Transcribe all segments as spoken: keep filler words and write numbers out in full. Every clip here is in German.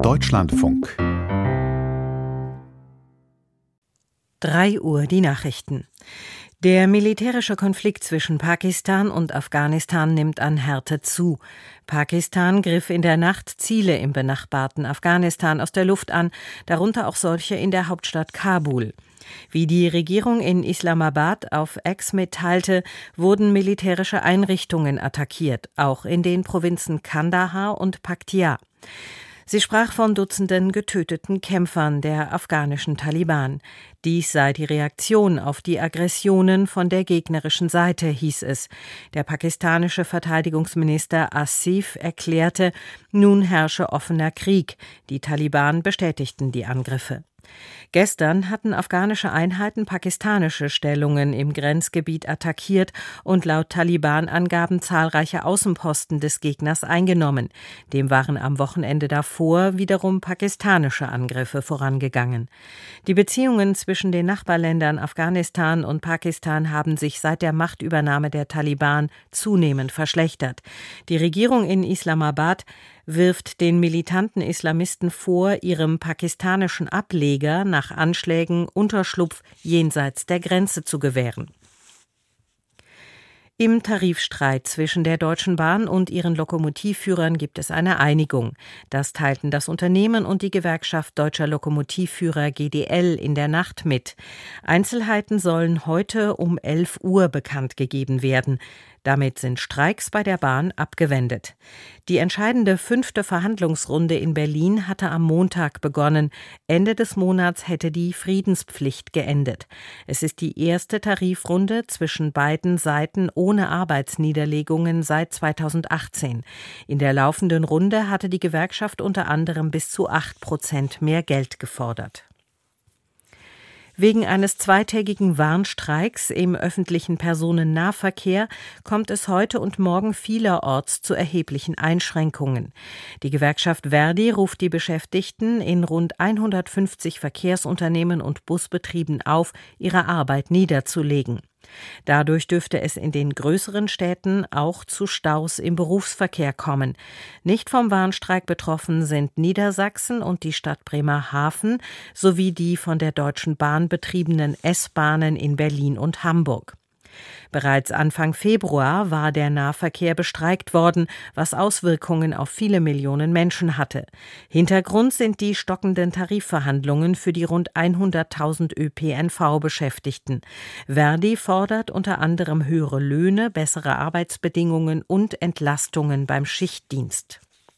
Deutschlandfunk. drei Uhr die Nachrichten. Der militärische Konflikt zwischen Pakistan und Afghanistan nimmt an Härte zu. Pakistan griff in der Nacht Ziele im benachbarten Afghanistan aus der Luft an, darunter auch solche in der Hauptstadt Kabul. Wie die Regierung in Islamabad auf X mitteilte, wurden militärische Einrichtungen attackiert, auch in den Provinzen Kandahar und Paktia. Sie sprach von Dutzenden getöteten Kämpfern der afghanischen Taliban. Dies sei die Reaktion auf die Aggressionen von der gegnerischen Seite, hieß es. Der pakistanische Verteidigungsminister Asif erklärte, nun herrsche offener Krieg. Die Taliban bestätigten die Angriffe. Gestern hatten afghanische Einheiten pakistanische Stellungen im Grenzgebiet attackiert und laut Taliban-Angaben zahlreiche Außenposten des Gegners eingenommen. Dem waren am Wochenende davor wiederum pakistanische Angriffe vorangegangen. Die Beziehungen zwischen den Nachbarländern Afghanistan und Pakistan haben sich seit der Machtübernahme der Taliban zunehmend verschlechtert. Die Regierung in Islamabad wirft den militanten Islamisten vor, ihrem pakistanischen Ableger nach Anschlägen Unterschlupf jenseits der Grenze zu gewähren. Im Tarifstreit zwischen der Deutschen Bahn und ihren Lokomotivführern gibt es eine Einigung. Das teilten das Unternehmen und die Gewerkschaft Deutscher Lokomotivführer G D L in der Nacht mit. Einzelheiten sollen heute um elf Uhr bekannt gegeben werden. Damit sind Streiks bei der Bahn abgewendet. Die entscheidende fünfte Verhandlungsrunde in Berlin hatte am Montag begonnen. Ende des Monats hätte die Friedenspflicht geendet. Es ist die erste Tarifrunde zwischen beiden Seiten ohne Arbeitsniederlegungen seit zweitausendachtzehn. In der laufenden Runde hatte die Gewerkschaft unter anderem bis zu acht Prozent mehr Geld gefordert. Wegen eines zweitägigen Warnstreiks im öffentlichen Personennahverkehr kommt es heute und morgen vielerorts zu erheblichen Einschränkungen. Die Gewerkschaft Verdi ruft die Beschäftigten in rund hundertfünfzig Verkehrsunternehmen und Busbetrieben auf, ihre Arbeit niederzulegen. Dadurch dürfte es in den größeren Städten auch zu Staus im Berufsverkehr kommen. Nicht vom Warnstreik betroffen sind Niedersachsen und die Stadt Bremerhaven sowie die von der Deutschen Bahn betriebenen S-Bahnen in Berlin und Hamburg. Bereits Anfang Februar war der Nahverkehr bestreikt worden, was Auswirkungen auf viele Millionen Menschen hatte. Hintergrund sind die stockenden Tarifverhandlungen für die rund hunderttausend Ö P N V-Beschäftigten. Verdi fordert unter anderem höhere Löhne, bessere Arbeitsbedingungen und Entlastungen beim Schichtdienst.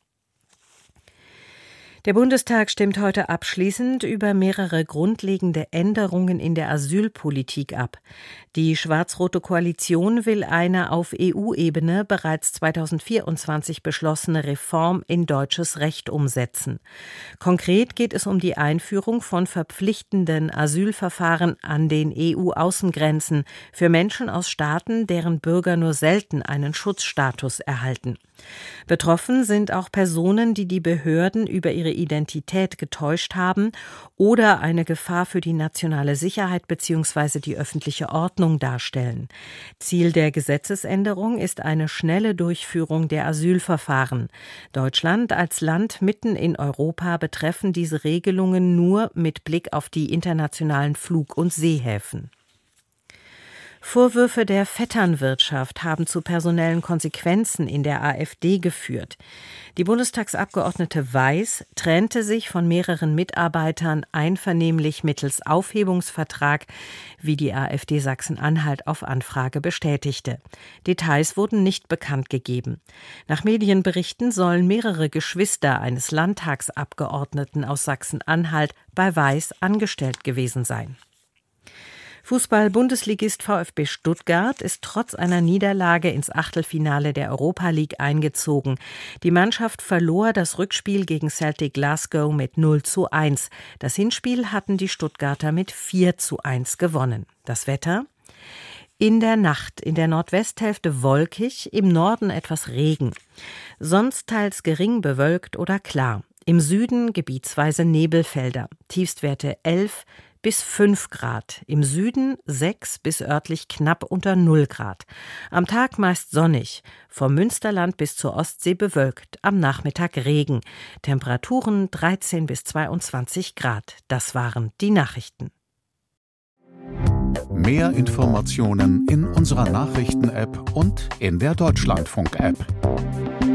Der Bundestag stimmt heute abschließend über mehrere grundlegende Änderungen in der Asylpolitik ab. Die schwarz-rote Koalition will eine auf E U-Ebene bereits zweitausendvierundzwanzig beschlossene Reform in deutsches Recht umsetzen. Konkret geht es um die Einführung von verpflichtenden Asylverfahren an den E U-Außengrenzen für Menschen aus Staaten, deren Bürger nur selten einen Schutzstatus erhalten. Betroffen sind auch Personen, die die Behörden über ihre Identität getäuscht haben oder eine Gefahr für die nationale Sicherheit bzw. die öffentliche Ordnung darstellen. Ziel der Gesetzesänderung ist eine schnelle Durchführung der Asylverfahren. Deutschland als Land mitten in Europa betreffen diese Regelungen nur mit Blick auf die internationalen Flug- und Seehäfen. Vorwürfe der Vetternwirtschaft haben zu personellen Konsequenzen in der AfD geführt. Die Bundestagsabgeordnete Weiß trennte sich von mehreren Mitarbeitern einvernehmlich mittels Aufhebungsvertrag, wie die AfD Sachsen-Anhalt auf Anfrage bestätigte. Details wurden nicht bekannt gegeben. Nach Medienberichten sollen mehrere Geschwister eines Landtagsabgeordneten aus Sachsen-Anhalt bei Weiß angestellt gewesen sein. Fußball-Bundesligist VfB Stuttgart ist trotz einer Niederlage ins Achtelfinale der Europa League eingezogen. Die Mannschaft verlor das Rückspiel gegen Celtic Glasgow mit null zu eins. Das Hinspiel hatten die Stuttgarter mit vier zu eins gewonnen. Das Wetter? In der Nacht in der Nordwesthälfte wolkig, im Norden etwas Regen. Sonst teils gering bewölkt oder klar. Im Süden gebietsweise Nebelfelder. Tiefstwerte elf, bis fünf Grad, im Süden sechs bis örtlich knapp unter null Grad. Am Tag meist sonnig, vom Münsterland bis zur Ostsee bewölkt, am Nachmittag Regen. Temperaturen dreizehn bis zweiundzwanzig Grad. Das waren die Nachrichten. Mehr Informationen in unserer Nachrichten-App und in der Deutschlandfunk-App.